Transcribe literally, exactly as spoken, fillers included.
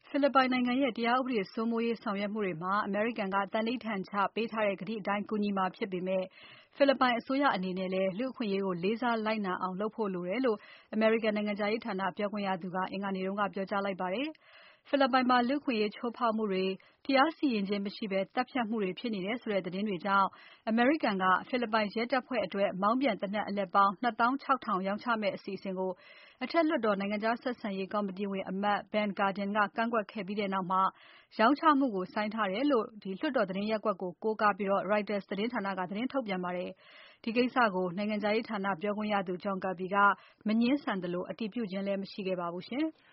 ဖိလစ်ပိုင်နိုင်ငံရဲ့ တရားဥပဒေစိုးမိုးရေးဆောင်ရွက်မှုတွေမှာ အမေရိကန်က သန္နိဋ္ဌာန်ချပေးထားတဲ့ ကတိအတိုင်း ကူညီမှာဖြစ်ပေမဲ့ ဖိလစ်ပိုင်အစိုးရအနေနဲ့လည်း လူ့အခွင့်အရေးကို လေးစားလိုက်နာအောင် လုပ်ဖို့လိုတယ်လို့ အမေရိကန်နိုင်ငံခြားရေးဌာနပြောခွင့်ရသူက အင်္ဂါနေ့က ပြောကြားလိုက်ပါတယ်။ ဖိလစ်ပိုင်မှာ လူ့အခွင့်အရေးချိုးဖောက်မှုတွေ၊ တရားစီရင်ခြင်းမရှိဘဲ သတ်ဖြတ်မှုတွေဖြစ်နေတယ်ဆိုတဲ့ သတင်းတွေကြောင့် အမေရိကန်က ဖိလစ်ပိုင်ရဲတပ်ဖွဲ့အတွက် မောင်းပြန်သေနတ်အလက်ပေါင်း ၂သောင်း ၆ ထောင်ရောင်းချမယ့် အစီအစဉ်ကို အထက်လွှတ်တော် နိုင်ငံခြားဆက်ဆံရေးကော်မတီဝင်အမတ် Ben Cardin ကကန့်ကွက်ခဲ့ပြီးနောက် ရောင်းချမှုကို ဆိုင်းထားတယ်လို့ လွှတ်တော်သတင်းရပ်ကွက်ကို ကိုးကားပြီး Reuters သတင်းဌာနက သတင်းထုတ်ပြန်ပါတယ်။ ဒီကိစ္စကို နိုင်ငံခြားရေးဌာနပြောခွင့်ရသူ John Kirby က မငြင်းဆန်သလို အတည်ပြုခြင်းလည်း မရှိခဲ့ပါဘူး။